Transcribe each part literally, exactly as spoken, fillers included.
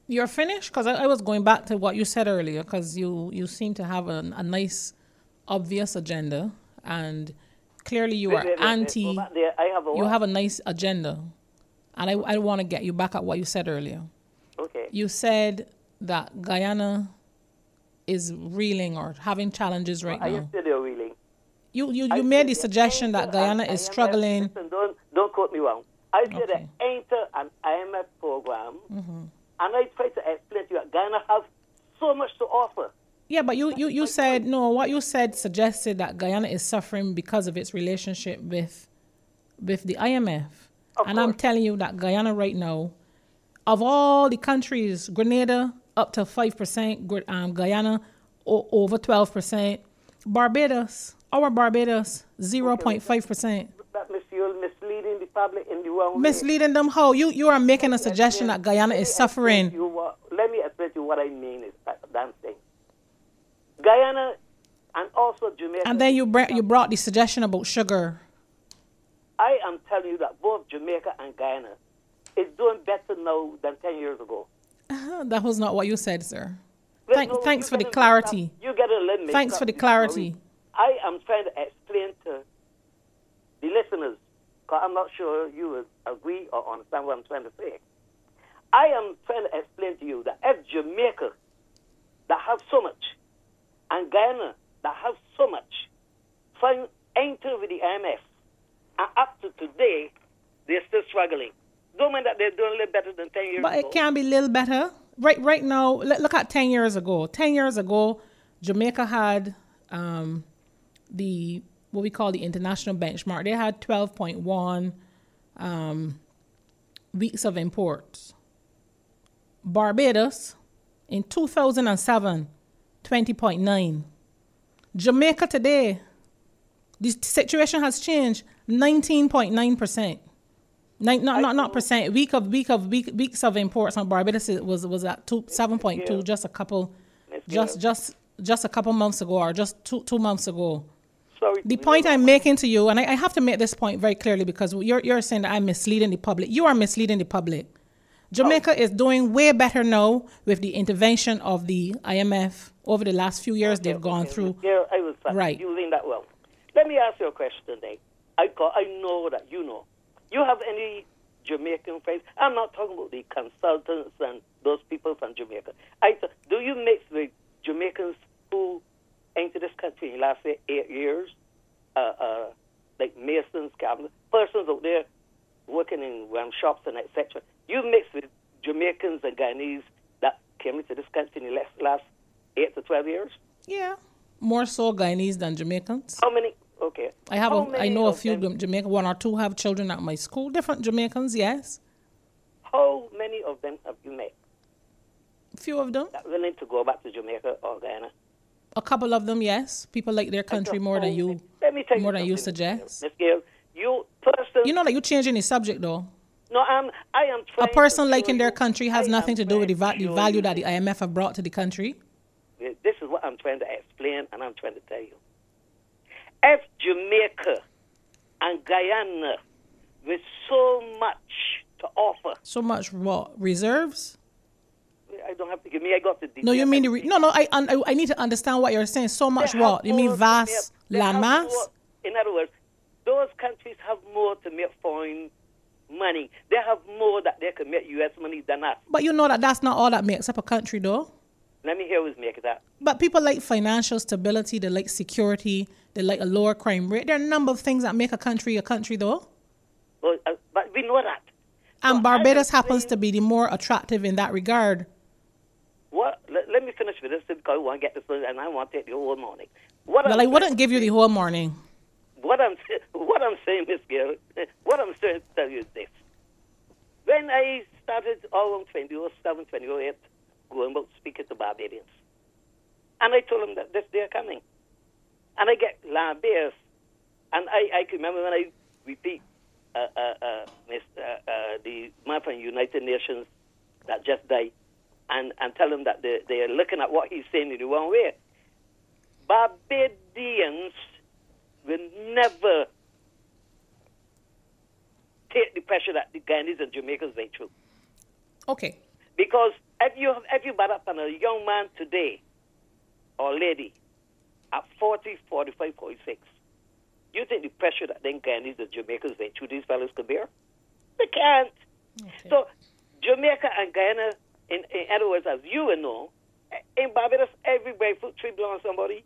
You're finished? Because I, I was going back to what you said earlier, because you, you seem to have a, a nice, obvious agenda, and clearly you Wait, are wait, wait, wait. Go anti, back there. I have a you what? have a nice agenda. And I, I want to get you back at what you said earlier. Okay. You said that Guyana is reeling or having challenges right I now. said they're reeling. You you, I you made the said suggestion there that ain't Guyana an is I M F struggling. Listen, don't, don't quote me wrong. I said Okay. there ain't an I M F program, Mm-hmm. and I tried to explain to you that Guyana has so much to offer. Yeah, but you, you, you said, no, what you said suggested that Guyana is suffering because of its relationship with with the I M F. Of And I'm course. telling you that Guyana right now, of all the countries, Grenada up to five percent, Gr- um, Guyana o- over twelve percent, Barbados, our Barbados, zero point five percent. That mis- you're misleading the public in the wrong way. Misleading them how? You, you are making a Let me suggestion explain- that Guyana let is me explain to suffering. you what- Let me explain to you what I mean is that damn thing. Guyana and also Jamaica. And then you, br- you brought the suggestion about sugar. I am telling you that both Jamaica and Guyana is doing better now than ten years ago. Uh, that was not what you said, sir. Well, Thank, no, thanks you for the gotta clarity. mix up- You get a limit. Thanks for the clarity. I am trying to explain to the listeners, because I'm not sure you will agree or understand what I'm trying to say. I am trying to explain to you that if Jamaica, that have so much, and Guyana, that have so much, find enter with the I M F, and up to today, they're still struggling. Don't mean that they're doing a little better than ten years But ago. it can be a little better. Right right now, let- look at ten years ago. ten years ago, Jamaica had um, the, what we call the international benchmark. They had twelve point one um, weeks of imports. Barbados, in two thousand seven, twenty point nine. Jamaica today, the situation has changed, nineteen point nine percent. Nine, not not not percent. Week of week of week, weeks of imports on Barbados is- was was at two seven point two, just a couple, Miss just Gill. just just a couple months ago, or just two two months ago. Sorry. The to point interrupt. I'm making to you, and I, I have to make this point very clearly because you're you're saying that I'm misleading the public. You are misleading the public. Jamaica Oh. is doing way better now with the intervention of the I M F over the last few years they've gone Okay, through. Yeah, I was Right. using that well. Let me ask you a question today. I co- I know that you know. You have any Jamaican friends? I'm not talking about the consultants and those people from Jamaica. I th- do you mix with Jamaicans who entered this country in the last say, eight years? Uh, uh, like masons, cabinets, persons out there working in um, shops and et cetera. You mix with Jamaicans and Guyanese that came into this country in the last, last eight to twelve years? Yeah, more so Guyanese than Jamaicans. How many? Okay. I have How a, I many know a of few them- Jamaican, one or two have children at my school. Different Jamaicans, yes. How many of them have you met A few of them. that are willing to go back to Jamaica or Guyana? A couple of them, yes. People like their country more than you. Let me tell you more than you something, suggest. Miss Gail, you person. You know that you're changing the subject though. no, I'm. I am A trying. person to liking show their you- country has I nothing am to do with the, va- trying the to show value you that the this. I M F have brought to the country. This is what I'm trying to explain, and I'm trying to tell you. If Jamaica and Guyana with so much to offer, So much what reserves? I don't have to give me. I got the. No, you mean the re- no, no. I, I I need to understand what you're saying. So much They have what? You mean more to vast make- they have landmass? more- In other words, those countries have more to make foreign money. They have more that they can make U S money than us. But you know that that's not all that makes up a country, though. Let me hear who's making that. But people like financial stability. They like security. They like a lower crime rate. There are a number of things that make a country a country, though. But, uh, but we know that. And So Barbados I am happens saying- to be the more attractive in that regard. What? Let, let me finish with this because I want to get this one, and I want to take the whole morning. What Well, I'm I saying- wouldn't give you the whole morning. What I'm what I'm saying, Miss Gill, what I'm trying to tell you is this: when I started around twenty oh seven, twenty oh eight, going about speaking to Barbadians, and I told them that this day coming, and I get lambares, and I, I can remember when I repeat uh, uh, uh, Miss, uh, uh, the man from United Nations that just died, and, and tell them that they they are looking at what he's saying in the wrong way. Barbadians will never take the pressure that the Guyanese and Jamaicans went through. Okay. Because If you if you bad up on a young man today or lady at forty, forty-five, forty-six, you think the pressure that then Guyanese, the Jamaicans, they two these fellas could bear? They can't. Okay. So Jamaica and Guyana, in, in other words, as you will know, in Barbados, every breadfruit tree belongs to somebody.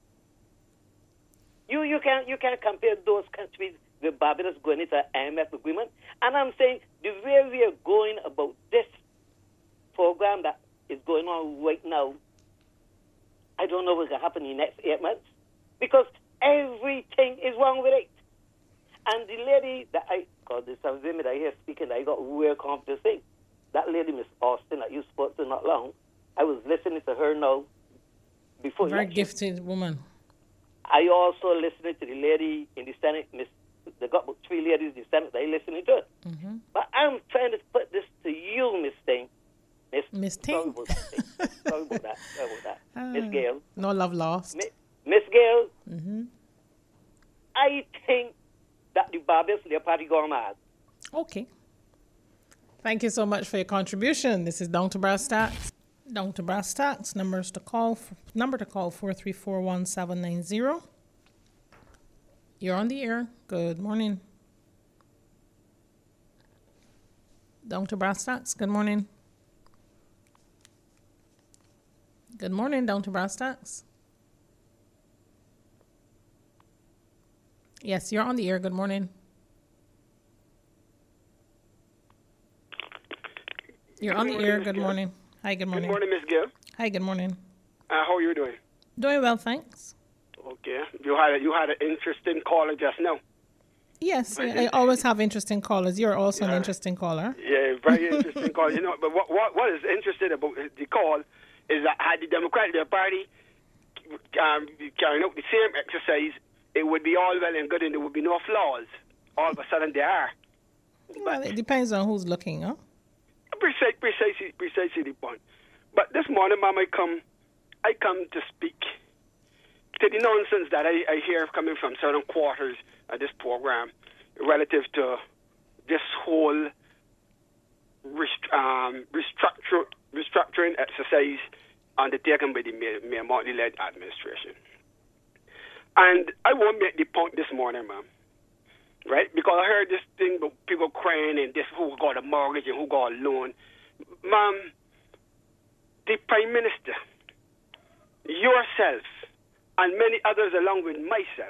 You you can't you can't compare those countries with Barbados going into an I M F agreement. And I'm saying the way we are going about this program that is going on right now, I don't know what's going to happen in the next eight months because everything is wrong with it. And the lady that I, God, there's some women that I hear speaking that I got real confidence in. That lady, Miss Austin, that you spoke to not long, I was listening to her now before. Very gifted woman. I also listening to the lady in the Senate, Miss. They got about three ladies in the Senate that I listening to it. Mm-hmm. But I'm trying to put this to you, Miss Ting. Miss, Miss Ting. Sorry about that. Sorry about that. Sorry about that. Uh, Miss Gail. No love lost. Miss, Miss Gail. Mm-hmm. I think that the Barbados their party gone mad. Okay. Thank you so much for your contribution. This is Down to Brass Tacks. Down to Brass Tacks. Numbers to call. Number to call four three four one seven nine zero. You're on the air. Good morning. Down to Brass Tacks. Good morning. Good morning, Down to Brass Tacks. Yes, you're on the air. Good morning. You're on the air. Good morning. Hi, good morning. Good morning, Miss Gill. Hi, good morning. Uh, how are you doing? Doing well, thanks. Okay. You had a, you had an interesting caller just now. Yes, I, I always have interesting callers. You're also yeah. an interesting caller. Yeah, very interesting call. You know, but what, what what is interesting about the call is that had the Democratic Party um, carrying out the same exercise, it would be all well and good and there would be no flaws. All of a sudden there are. Well, it depends on who's looking, huh? Precisely, precisely, precisely the point. But this morning, Mom, I come, I come to speak to the nonsense that I, I hear coming from certain quarters of this program relative to this whole rest, um, restructure, restructuring exercise undertaken by the Mayor Martley-led administration. And I won't make the point this morning, ma'am, right? Because I heard this thing about people crying and this who got a mortgage and who got a loan. Ma'am, the Prime Minister, yourself, and many others along with myself,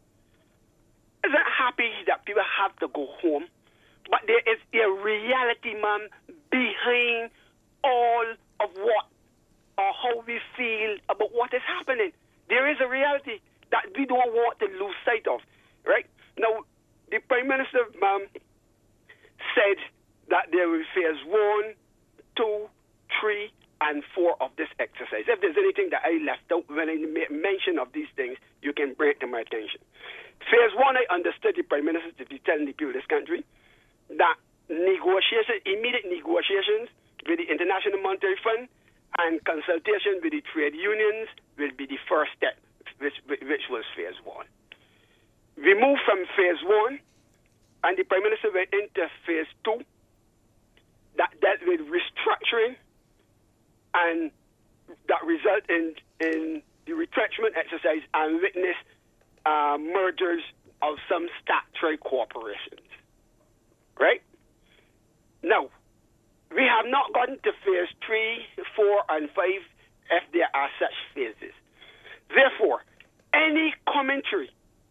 isn't happy that people have to go home, but there is a reality, ma'am, behind all of what or how we feel about what is happening. There is a reality that we don't want to lose sight of, right? Now, the Prime Minister, ma'am, said that there will phase one, two, three, and four of this exercise. If there's anything that I left out when I mention of these things, you can bring it to my attention. Phase one, I understood the Prime Minister to be telling the people of this country that negotiation, immediate negotiations with the International Monetary Fund and consultation with the trade unions will be the first step, which, which was phase one. We moved from phase one, and the Prime Minister went into phase two, that dealt with restructuring, and that result in, in the retrenchment exercise and witness uh, mergers of some statutory corporations. Right? Now, we have not gotten to phase three, four, and five if there are such phases. Therefore, any commentary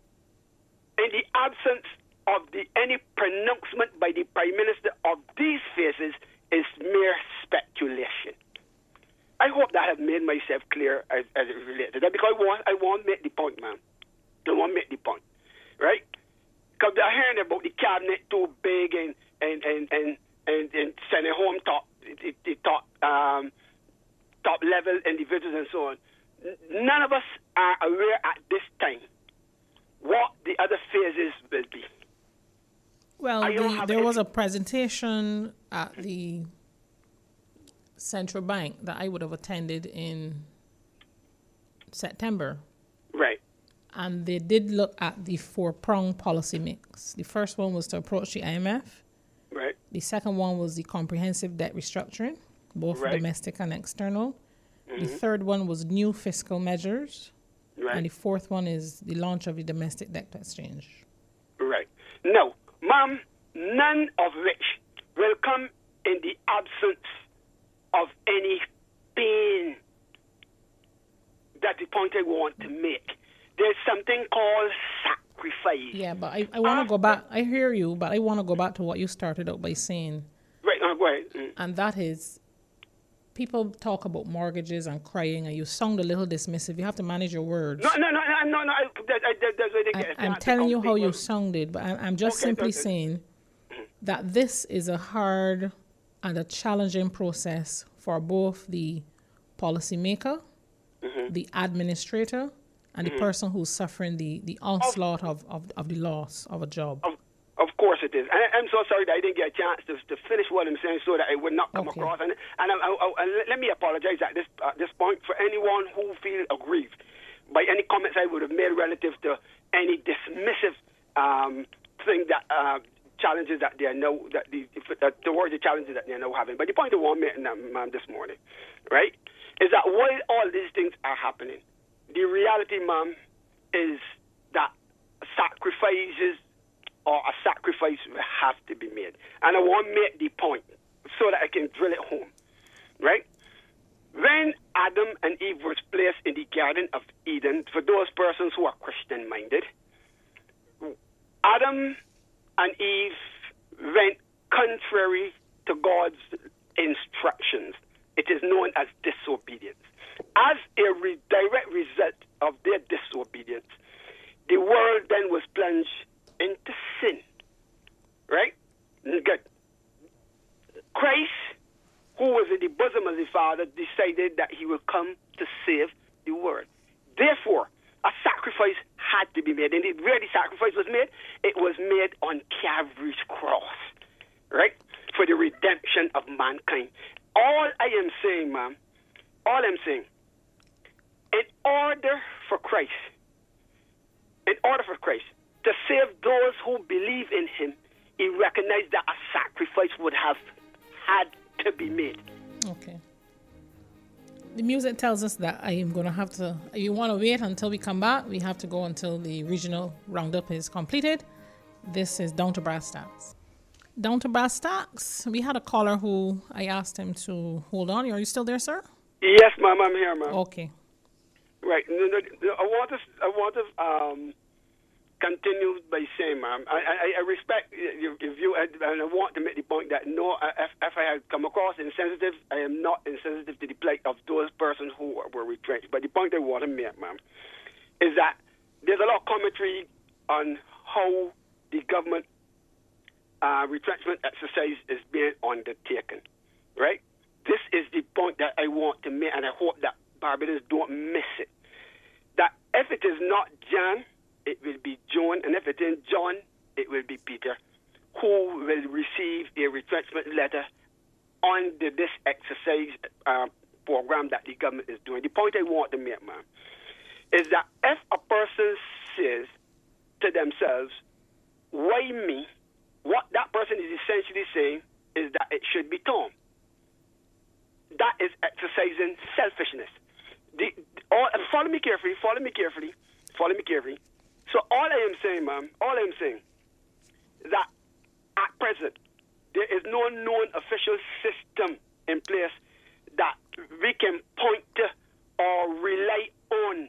in the absence of the any pronouncement by the Prime Minister of these phases is mere speculation. I hope that I've made myself clear as, as it relates to that, because I want, I want to make the point, man. I want to make the point, right? Because they're hearing about the cabinet too big and and and and and, and sending home top the, the top um, top level individuals and so on. None of us are aware at this time what the other phases will be. Well, the, there was a presentation at the Central Bank that I would have attended in September. Right. And they did look at the four-pronged policy mix. The first one was to approach the I M F. Right. The second one was the comprehensive debt restructuring. both Right. domestic and external. Mm-hmm. The third one was new fiscal measures. Right. And the fourth one is the launch of the domestic debt exchange. Right. No, ma'am, none of which will come in the absence of any pain. That's the point I want to make. There's something called sacrifice. Yeah, but I, I want to go back. I hear you, but I want to go back to what you started out by saying. Right, uh, go ahead. Mm. And that is, people talk about mortgages and crying, and you sound a little dismissive. You have to manage your words. No, no, no, no, no, no. I, I, I, that's where they I, get it. I'm That's telling you how you people. sounded, but I, I'm just Okay, simply okay. saying that this is a hard and a challenging process for both the policymaker, Mm-hmm. the administrator, and the person who's suffering the, the onslaught of, of, of the loss of a job. Of, of course it is. And I, I'm so sorry that I didn't get a chance to, to finish what I'm saying so that I would not come Okay. across. And, and, I, I, I, and let me apologize at this, at this point for anyone who feels aggrieved by any comments I would have made relative to any dismissive um, thing that uh, challenges that they are now, that the, uh, towards the challenges that they are now having. But the point I want to make um, this morning, right, is that while all these things are happening, the reality, ma'am, is that sacrifices or a sacrifice will have to be made. And I want to make the point so that I can drill it home, right? When Adam and Eve was placed in the Garden of Eden, for those persons who are Christian-minded, Adam and Eve went contrary to God's instructions. It is known as disobedience. As a re- direct result of their disobedience, the world then was plunged into sin. Right? Good. Christ, who was in the bosom of the Father, decided that he will come to save the world. Therefore, a sacrifice had to be made. And where the sacrifice was made, it was made on Calvary's cross. Right? For the redemption of mankind. All I am saying, ma'am, all I'm saying, in order for Christ, in order for Christ to save those who believe in him, he recognized that a sacrifice would have had to be made. Okay. The music tells us that I am going to have to, you want to wait until we come back, we have to go until the regional roundup is completed. This is Down to Brass Tacks. Down to Brass Tacks. We had a caller who I asked him to hold on. Are you still there, sir? Yes, ma'am, I'm here, ma'am. Okay. Right. No, no, no, I want to, I want to um, continue by saying, ma'am, I, I, I respect your, your view, and I want to make the point that no, if, if I had come across insensitive, I am not insensitive to the plight of those persons who were retrenched. But the point I want to make, ma'am, is that there's a lot of commentary on how the government uh, retrenchment exercise is being undertaken, right? This is the point that I want to make, and I hope that Barbadians don't miss it. That if it is not John, it will be John, and if it is John, it will be Peter, who will receive a retrenchment letter under this exercise uh, program that the government is doing. The point I want to make, ma'am, is that if a person says to themselves, why me, what that person is essentially saying is that it should be Tom. That is exercising selfishness. The, all, follow me carefully, follow me carefully, follow me carefully. So all I am saying, ma'am, all I am saying, that at present, there is no known official system in place that we can point to or rely on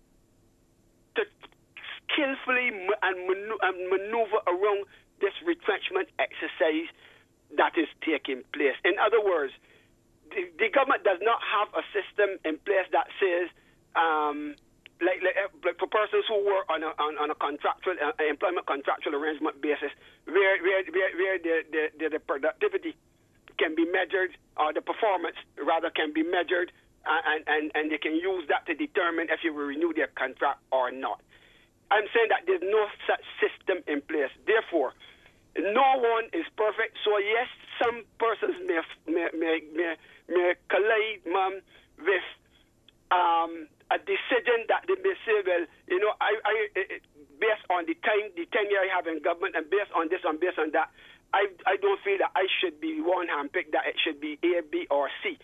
to skillfully and maneuver around this retrenchment exercise that is taking place. In other words, the, the government does not have a system in place that says, um, like, like, like for persons who work on a, on, on a contractual uh, employment contractual arrangement basis, where where where, where the, the, the productivity can be measured, or the performance rather can be measured, uh, and, and and they can use that to determine if you will renew their contract or not. I'm saying that there's no such system in place. Therefore, no one is perfect. So yes, some persons may may may may, may collide, ma'am, with um, a decision that they may say, well, you know, I, I based on the time, the tenure I have in government, and based on this and based on that, I I don't feel that I should be one handpicked, that it should be A, B, or C.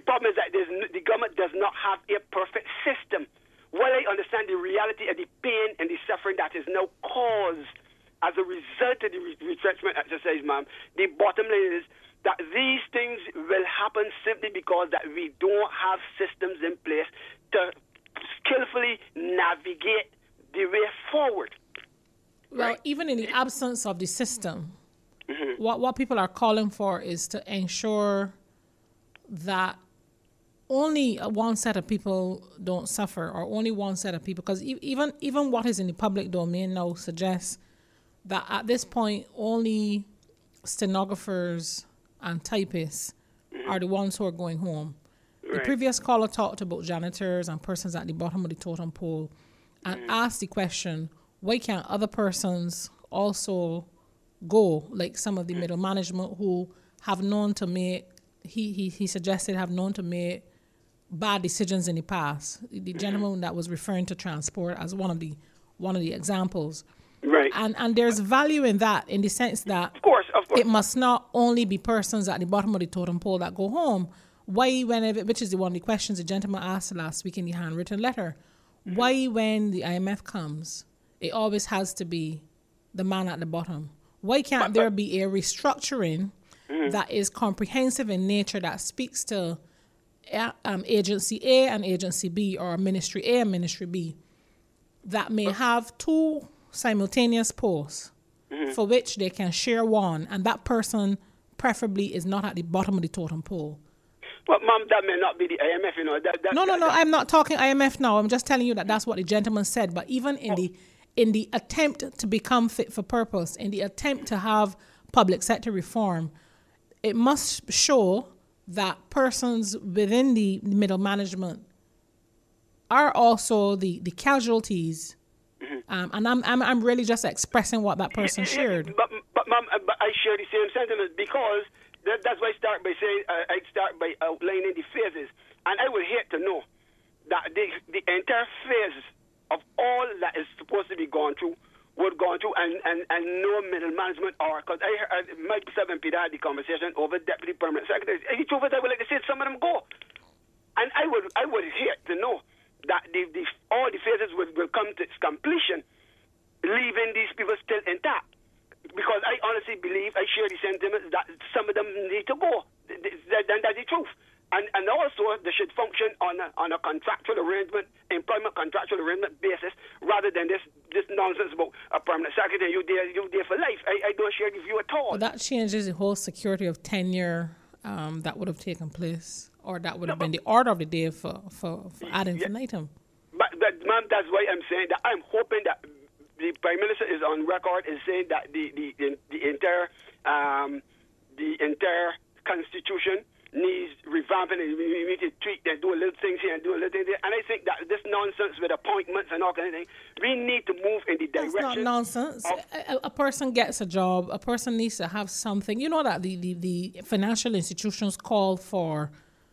problem is that there's, n- the government does not have a perfect system. While I understand the reality of the pain and the suffering that is now caused as a result of the re- retrenchment exercise, ma'am, the bottom line is that these things will happen simply because that we don't have systems in place to skillfully navigate the way forward. Well, Right. even in the absence of the system, Mm-hmm. what, what people are calling for is to ensure that only one set of people don't suffer, or only one set of people, because e- even even what is in the public domain now suggests that at this point only stenographers and typists are the ones who are going home. The Right. previous caller talked about janitors and persons at the bottom of the totem pole and asked the question, why can't other persons also go, like some of the middle management who have known to make, he, he, he suggested have known to make bad decisions in the past. The gentleman that was referring to transport as one of the one of the examples. Right. And and there's value in that, in the sense that Of course, of course. it must not only be persons at the bottom of the totem pole that go home. Why, whenever, which is the one of the questions the gentleman asked last week in the handwritten letter, why, when the I M F comes, it always has to be the man at the bottom? Why can't But- there be a restructuring that is comprehensive in nature, that speaks to uh, um, agency A and agency B, or ministry A and ministry B, that may have two simultaneous posts for which they can share one, and that person preferably is not at the bottom of the totem pole? But, ma'am, that may not be the I M F, you know. That, that, No, no, that, no. that- I'm not talking I M F now. I'm just telling you that that's what the gentleman said. But even in the in the attempt to become fit for purpose, in the attempt to have public sector reform, it must show that persons within the middle management are also the, the casualties. Um, and I'm, I'm I'm really just expressing what that person Yeah, yeah, shared. But, but, ma'am, uh, but I share the same sentiment, because that, that's why I start by saying, uh, I start by outlining the phases. And I would hate to know that the, the entire phase of all that is supposed to be gone through would gone through, and, and, and no middle management, or, because I heard Mike Seven Peter had the conversation over deputy permanent secretaries. And the truth is, I would like to see some of them go. And I would I would hate to know that the, the, all the phases will, will come to its completion, leaving these people still intact. Because I honestly believe, I share the sentiment that some of them need to go. Th- th- And that's the truth. And and also, they should function on a, on a contractual arrangement, employment contractual arrangement basis, rather than this, this nonsense about a permanent secretary, you there, you there for life. I, I don't share the view at all. Well, that changes the whole security of tenure um, that would have taken place, or that would have been the order of the day for, for, for ad infinitum. But, but ma'am, that's why I'm saying that I'm hoping that the Prime Minister is on record in saying that the the, the, the entire um, the entire Constitution needs revamping, and we need to tweak and do a little things here and do a little things there. And I think that this nonsense with appointments and all kind of things, we need to move in the That's direction. not nonsense. of- A, a person gets a job. A person needs to have something. You know that the, the, the financial institutions call for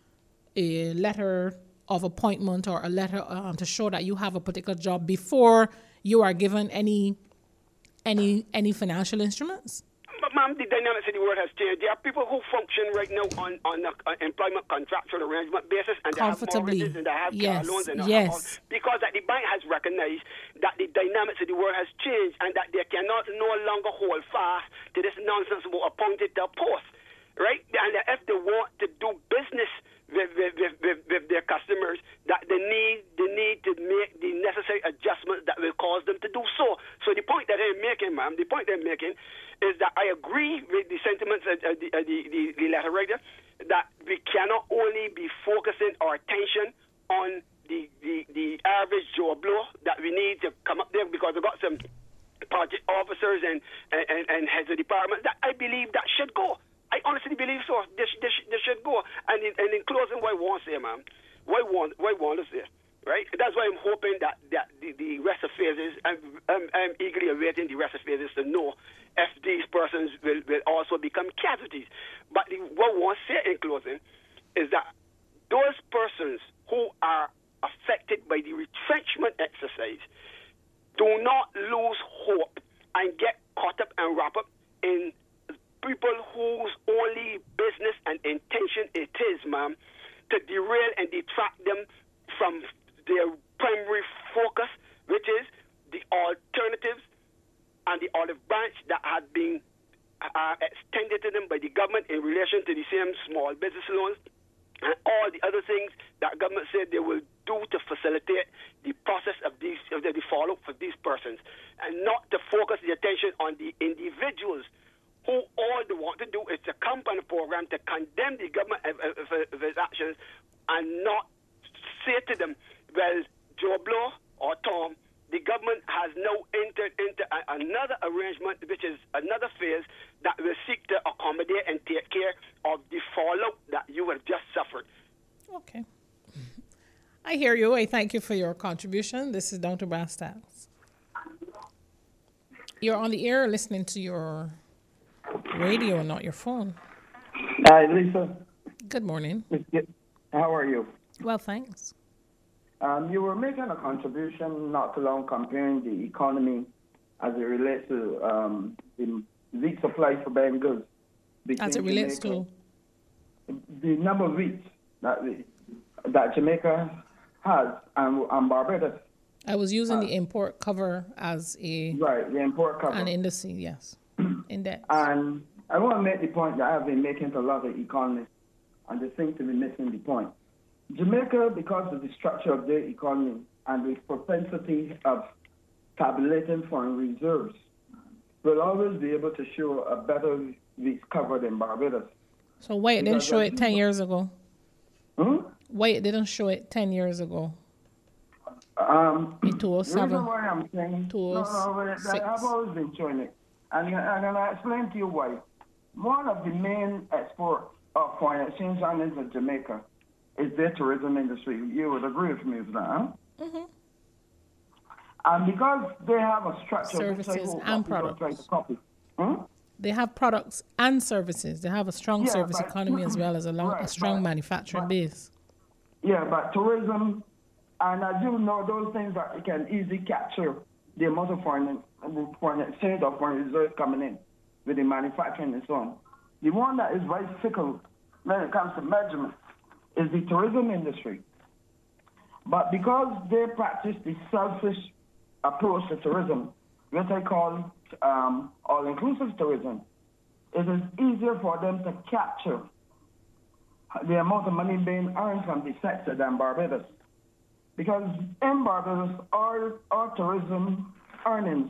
a letter of appointment, or a letter um, to show that you have a particular job before you are given any any any financial instruments. But, ma'am, the dynamics of the world has changed. There are people who function right now on on an employment contractual arrangement basis, and they have Comfortably. mortgages and they have Yes, car loans and they yes. have all, because that the bank has recognized that the dynamics of the world has changed, and that they cannot no longer hold fast to this nonsense about appointed to a post, right? And that if they want to do business with, with, with, with, with their customers, that they need they need to make the necessary adjustments that will cause them to do so. So the point that I'm making, ma'am, the point I'm making is that I agree with the sentiments of, of the, of the, the, the letter writer, that we cannot only be focusing our attention on the, the, the average Joe Blow, that we need to come up there, because we've got some project officers and, and, and heads of departments that I believe that should go. I honestly believe so. They, sh- they, sh- they should go. And in, and in closing, what I want to say, ma'am, what I want, what I want to say, right? That's why I'm hoping that, that the, the rest of phases, I'm, I'm, I'm eagerly awaiting the rest of phases to know if these persons will, will also become casualties. But the, what I want to say in closing is that those persons who are affected by the retrenchment exercise do not lose hope and get caught up and wrapped up in people whose only business and intention it is, ma'am, to derail and detract them from their primary focus, which is the alternatives and the olive branch that had been uh, extended to them by the government in relation to the same small business loans and all the other things that government said they will do to facilitate the process of these of the, the follow-up for these persons, and not to focus the attention on the individuals who all they want to do is to come on a program to condemn the government of, of, of its actions and not say to them, well, Joe Blow or Tom, the government has now entered into a, another arrangement, which is another phase that will seek to accommodate and take care of the fallout that you have just suffered. Okay. I hear you. I thank you for your contribution. This is Down to Brass Tacks. You're on the air listening to your radio, not your phone. Hi, Lisa. Good morning. How are you? Well, thanks. Um, you were making a contribution not too long comparing the economy as it relates to um, the wheat supply for Bengals. As it relates Jamaica, to? The number of wheat that, the, that Jamaica has and, and Barbados. I was using uh, the import cover as a... Right, the import cover. An indice, yes. Index. And I want to make the point that I have been making to a lot of economists, and they seem to be missing the point. Jamaica, because of the structure of their economy and the propensity of tabulating foreign reserves, will always be able to show a better wheat cover than Barbados. So why it didn't show it ten years ago? Hmm? Why it didn't show it ten years ago? Um, In two thousand seven. The reason why I'm saying, no, no, I've always been showing it. And, and I'll explain to you why. One of the main exports of foreign exchange earnings of Jamaica is their tourism industry. You would agree with me with that, huh? Mm-hmm. And because they have a structure... Services and products. Try to copy. Hmm? They have products and services. They have a strong yeah, service but, economy as well as a, long, right, a strong but, manufacturing but, base. Yeah, but tourism, and I do know those things that can easily capture the amount of foreign, foreign exchange or foreign reserves coming in with the manufacturing and so on. The one that is very fickle when it comes to measurement is the tourism industry. But because they practice the selfish approach to tourism, which I call um, all-inclusive tourism, it is easier for them to capture the amount of money being earned from the sector than Barbados. Because in Barbados, our, our tourism earnings,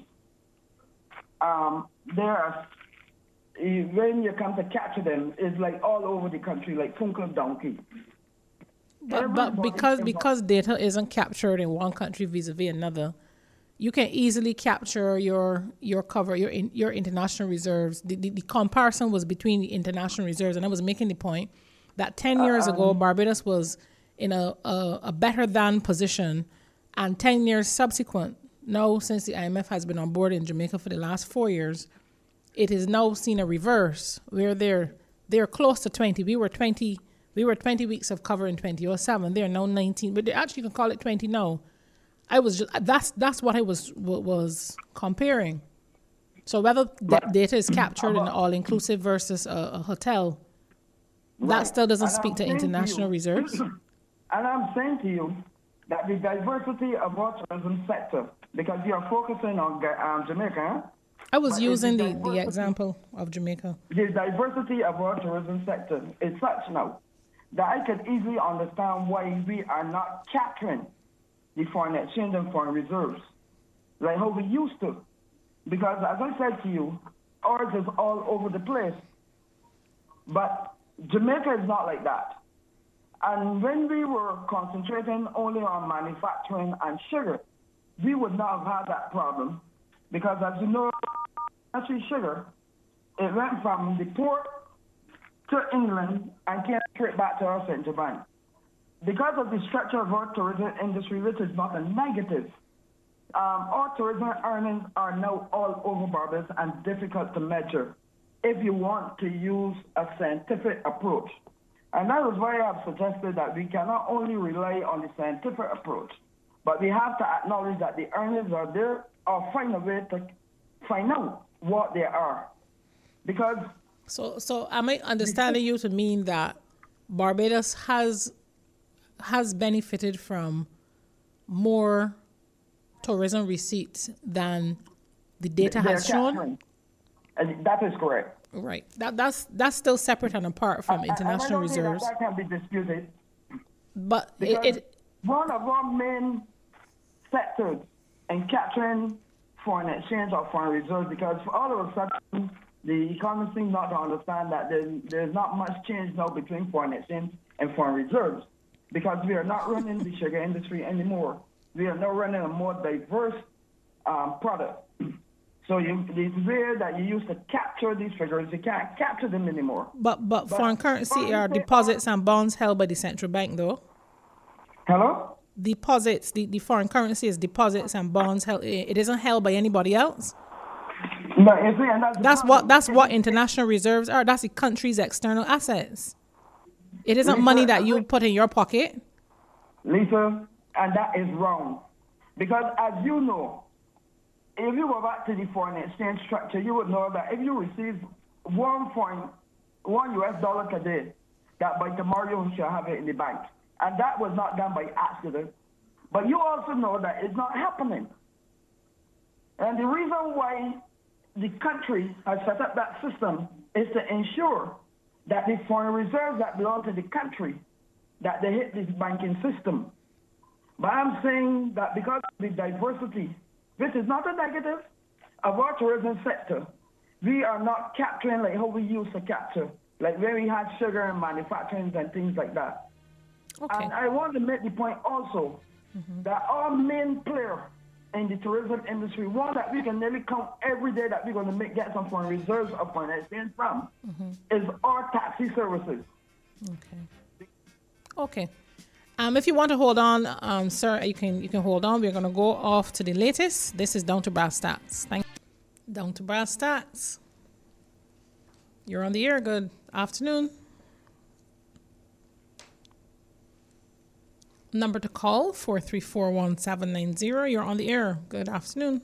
um, they are, when you come to capture them, it's like all over the country, like Funkel Donkey. But, but because because data isn't captured in one country vis-a-vis another, you can easily capture your your cover, your in, your international reserves. The, the, the comparison was between the international reserves, and I was making the point that ten years uh, um, ago, Barbados was in a, a, a better than position, and ten years subsequent, now since the I M F has been on board in Jamaica for the last four years, it is now seen a reverse where they're they're close to twenty. We were twenty. We were twenty weeks of cover in twenty oh seven. They're now nineteen, but they actually can call it twenty now. I was just that's that's what I was was comparing. So whether that data is captured in all-inclusive versus a, a hotel, right, that still doesn't and speak I'm to international to reserves. And I'm saying to you that the diversity of our tourism sector, because you're focusing on um, Jamaica. Huh? I was but using the, the example of Jamaica. The diversity of our tourism sector is such now that I could easily understand why we are not capturing the foreign exchange and foreign reserves like how we used to. Because as I said to you, ours is all over the place. But Jamaica is not like that. And when we were concentrating only on manufacturing and sugar, we would not have had that problem. Because as you know, actually sugar, it went from the port to England and came straight back to us in Japan. Because of the structure of our tourism industry, which is not a negative, um, our tourism earnings are now all over Barbados and difficult to measure if you want to use a scientific approach. And that is why I have suggested that we cannot only rely on the scientific approach, but we have to acknowledge that the earnings are there or find a way to find out what they are. Because... So, so am I understanding you to mean that Barbados has has benefited from more tourism receipts than the data They're has shown. capturing. And that is correct. Right. That that's that's still separate and apart from And- international and I don't think reserves. That, that can be disputed. But it, Because it one of our main sectors in capturing foreign exchange or foreign reserves, because all of a sudden the economists seem not to understand that there's, there's not much change now between foreign exchange and foreign reserves, because we are not running the sugar industry anymore. We are now running a more diverse um, product. So you, it's rare that you used to capture these figures. You can't capture them anymore. but but But foreign currency foreign are currency- deposits and bonds held by the central bank though. Hello? Deposits, the, the foreign currency is deposits and bonds held. It it isn't held by anybody else. But you see, and that's the That's problem. what that's what international reserves are. That's the country's external assets. It isn't money that you put in your pocket. Lisa, and that is wrong. Because as you know, if you go back to the foreign exchange structure, you would know that if you receive one point one U S dollar today, that by tomorrow you shall have it in the bank. And that was not done by accident. But you also know that it's not happening. And the reason why the country has set up that system is to ensure that the foreign reserves that belong to the country, that they hit this banking system. But I'm saying that because of the diversity, this is not a negative, of our tourism sector, we are not capturing like how we used to capture, like where we had sugar and manufacturing and things like that. Okay. And I want to make the point also that our main player in the tourism industry, one that we can nearly count every day that we're going to make, get some foreign reserves of foreign exchange from, is our taxi services. Okay. Okay. Um, if you want to hold on, um, sir, you can you can hold on. We're going to go off to the latest. This is Down to Brass Stats. Thank you. Down to Brass Stats. You're on the air. Good afternoon. Number to call, four three four, one seven nine zero. You're on the air. Good afternoon.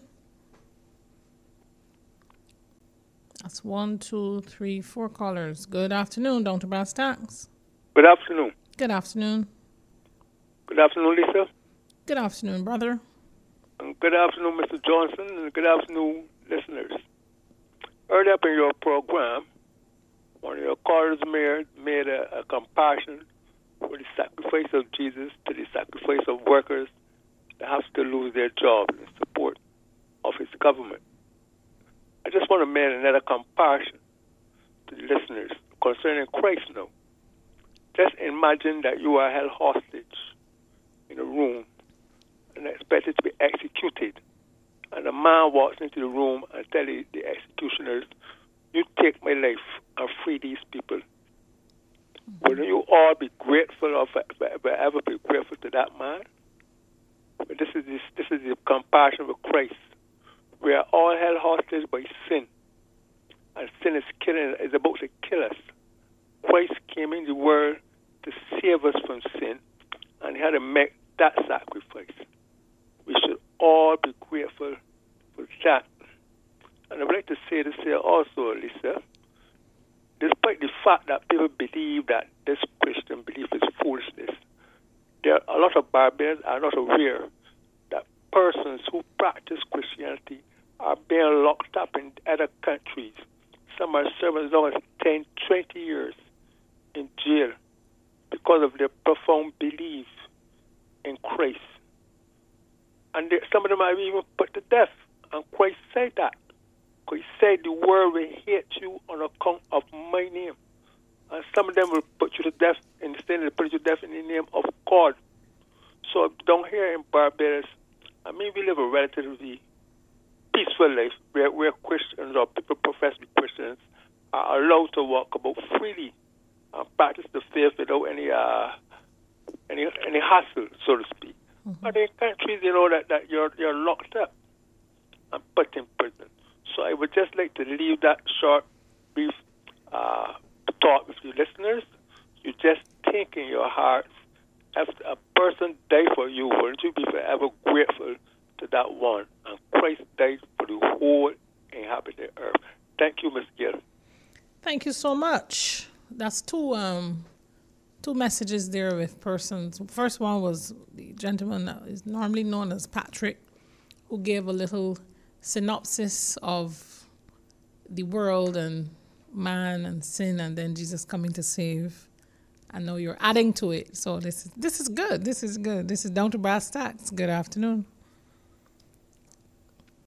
That's one, two, three, four callers. Good afternoon. Down to Brass Tacks. Good afternoon. Good afternoon. Good afternoon, Lisa. Good afternoon, brother. And good afternoon, Mister Johnson, and good afternoon, listeners. Earlier up in your program, one of your callers made, made a, a comparison for the sacrifice of Jesus to the sacrifice of workers that have to lose their jobs in support of his government. I just want to make another comparison to the listeners concerning Christ now. Just imagine that you are held hostage in a room and expected to be executed. And a man walks into the room and tells the, the executioners, you take my life and free these people. Will you all be grateful or ever be grateful to that man? But this is this, this is the compassion with Christ. We are all held hostage by sin, and sin is killing is about to kill us. Christ came in the world to save us from sin, and he had to make that sacrifice. We should all be grateful for that. And I would like to say this here also, Lisa. Despite the fact that people believe that this Christian belief is foolishness, there are a lot of Barbarians are not aware that persons who practice Christianity are being locked up in other countries. Some are serving as long as ten, twenty years in jail because of their profound belief in Christ. And they, some of them are even put to death. And Christ said that. He said the world will hate you on account of my name. And some of them will put you to death, instead they put you to death in the name of God. So down here in Barbados, I mean, we live a relatively peaceful life where, where Christians or people profess to be Christians are allowed to walk about freely and practice the faith without any uh, any any hassle, so to speak. Mm-hmm. But in countries, you know, that, that you're you're locked up and put in prison. So I would just like to leave that short, brief uh, thought with you listeners. You just think in your hearts, if a person died for you, wouldn't you be forever grateful to that one? And Christ died for the whole inhabited earth. Thank you, Miz Gill. Thank you so much. That's two um two messages there with persons. First one was the gentleman that is normally known as Patrick, who gave a little synopsis of the world and man and sin, and then Jesus coming to save. I know you're adding to it, so this is this is good. This is good. This is down to brass tacks. Good afternoon.